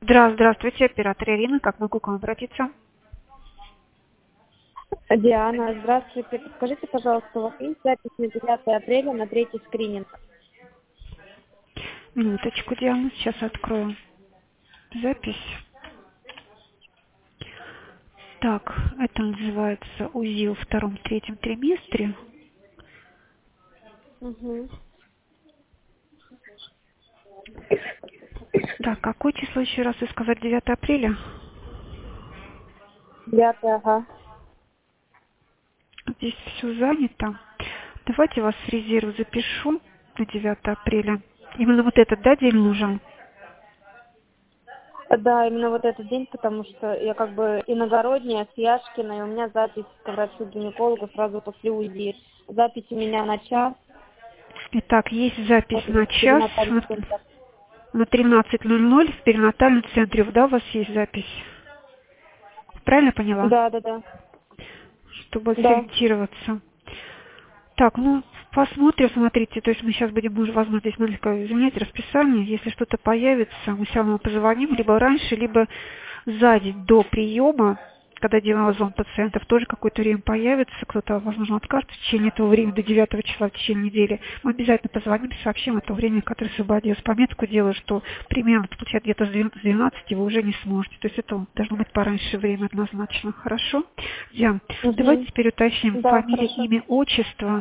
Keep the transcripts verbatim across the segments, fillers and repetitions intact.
Здра- Здравствуйте, оператор Ирина. Как могу к вам обратиться? Диана, здравствуйте. Подскажите, пожалуйста, у вас есть запись на девятое апреля на третий скрининг? Минуточку, Диана, сейчас открою запись. Так, это называется УЗИ во втором-третьем триместре. Угу. Так, какое число еще раз и сказать? девятое апреля? девятое, ага. Здесь все занято. Давайте вас в резерв запишу на девятое апреля. Именно вот этот, да, день нужен? Да, именно вот этот день, потому что я как бы иногородняя с Яшкиной, у меня запись к врачу-гинекологу сразу после УЗИ. Запись у меня на час. Итак, есть запись Вот, на час перинатальный на центр. на тринадцать ноль ноль в перинатальном центре. Да, у вас есть запись? Правильно поняла? Да, да, да. Чтобы Да. сориентироваться. Так, ну, посмотрим, смотрите, то есть мы сейчас будем, уже, возможно, здесь маленько изменять расписание, если что-то появится, мы все равно позвоним, либо раньше, либо за день до приема, когда делаем звон пациентов, тоже какое-то время появится, кто-то, возможно, откажется в течение этого времени, до девятого числа, в течение недели. Мы обязательно позвоним, сообщим о том времени, которое освободилось. Пометку делаю, что примерно, получается, где-то с двенадцати вы уже не сможете. То есть это должно быть пораньше время однозначно. Хорошо? Диан, давайте Угу. теперь уточним Да, фамилия, хорошо. имя, отчество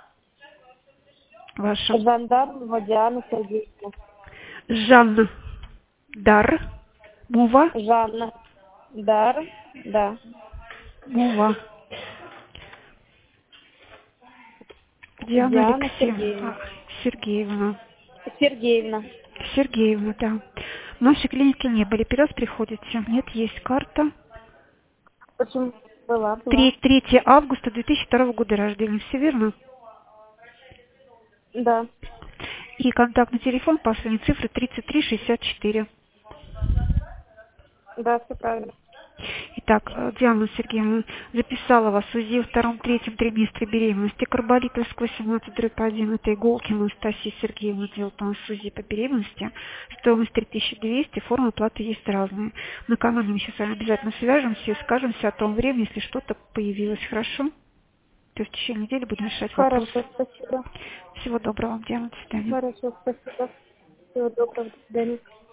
ваше. Жандармова Диана Сергеевна. Жанна Дар. Мува. Жанна. Дар. Да. Мува. Диана Диана Алексеевна Сергеевна. Сергеевна. Сергеевна. Сергеевна, да. В нашей клинике не были. Первый раз приходите? Нет, есть карта. Почему? Была, была. Три- третьего августа две тысячи второго года рождения. Все верно? Да. И контактный телефон, последние цифры тридцать три шестьдесят четыре. Да, все правильно. Итак, э, Диана Сергеевна записала вас в УЗИ во втором-третьем триместре беременности. Карболитовск восемнадцать дробь один. Это Иголкина Анастасия Сергеевна делает у нас УЗИ по беременности. Стоимость три тысячи двести, формы оплаты есть разные. Накануне мы сейчас с вами обязательно свяжемся и скажемся о том времени, если что-то появилось. Хорошо? То есть в течение недели будем решать вопрос. Хорошо, спасибо. Всего доброго вам, Диана. До свидания. Хорошо, спасибо. Всего доброго, до свидания.